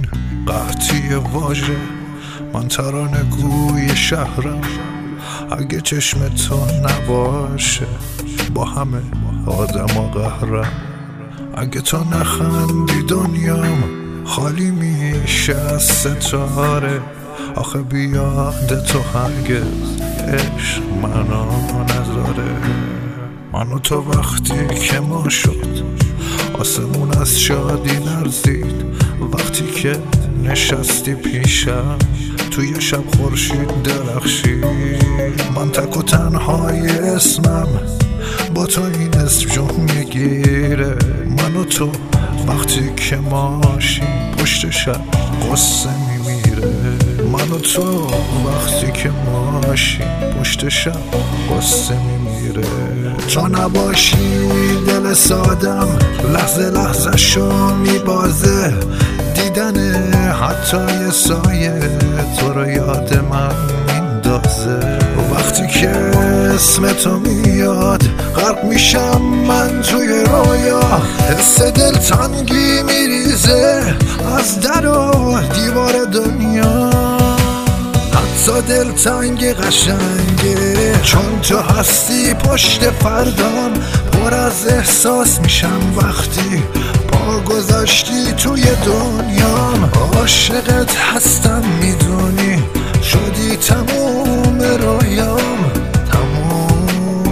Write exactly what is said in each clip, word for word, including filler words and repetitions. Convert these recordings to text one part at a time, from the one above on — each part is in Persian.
این قحطی واژه من ترانه گوی شهرم. اگه چشم تو نباشه با همه آدم و قهرم. اگه تو نخندی دنیام خالی میشه از ستاره. آخه بیاد تو هرگز عشق منو نذاره. من و تو وقتی که ما شد آسمون از شادی لرزید. وقتی که نشستی پیشم توی شب خورشید درخشید. من تک و تنهای اسمم با تو این اسم جون میگیره. من و تو وقتی که ماشیم پشت شب قصه میمیره. من و تو وقتی که ماشیم پشت شب قصه میمیره. تو نباشی دل سادم لحظه لحظه شو میبازه. دیدن حتی یه سایه تو رو یاد من میندازه. وقتی که اسم تو میاد غرق میشم من توی رویا. حس دلتنگی میریزه از در و دیوار دنیا. حتی دلتنگ قشنگه چون تو هستی پشت فردام. پر از احساس میشم وقتی پا گذاشتی توی دنیام. عاشقت هستم میدونی شدی تموم رویام. تموم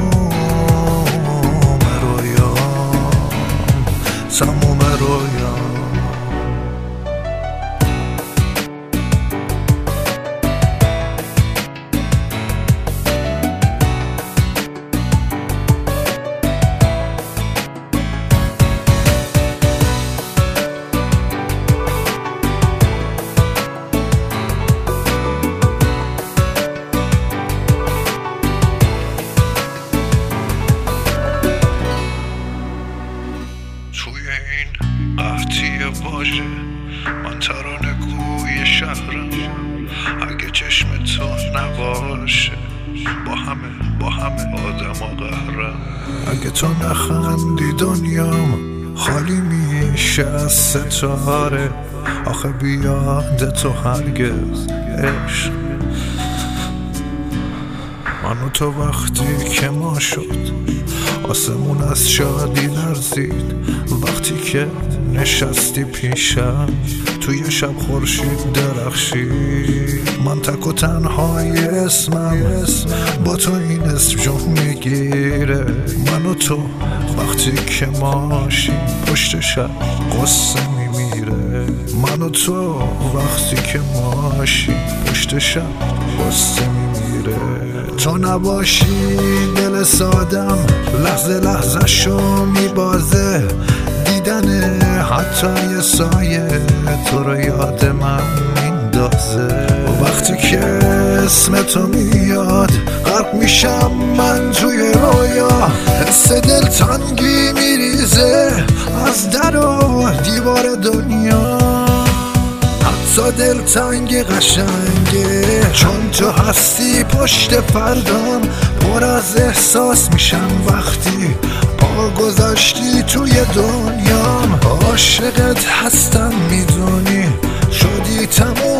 رویام تموم رویام. توی این قحطی واژه من ترانه گوی شهرم. اگه چشم تو نباشه با همه با همه آدم و قهرم. اگه تو نخندی دنیام خالی میشه از ستاره. آخه بیاد تو هرگز عشق من و تو وقتی که ما شد آسمون از شادی لرزید. وقتی که نشستی پیشم توی شب خورشید درخشید. من تک و تنهای اسمم با تو این اسم جون میگیره. من و تو وقتی که ماشیم پشت شب قصه میمیره. من و تو وقتی که ماشیم پشت شب قصه میمیره. تو نباشی دل سادم لحظه لحظه شو میبازه. دیدن حتی یه سایه تو رو یاد من میندازه. وقتی که اسم تو میاد غرق میشم من توی رویا. حس دلتنگی میریزه از در و دیوار دنیا. حتی دلتنگ قشنگه چون تو هستی پشت فردام. پر از احساس میشم وقتی پا گذاشتی توی دنیام. عاشقت هستم میدونی شدی تموم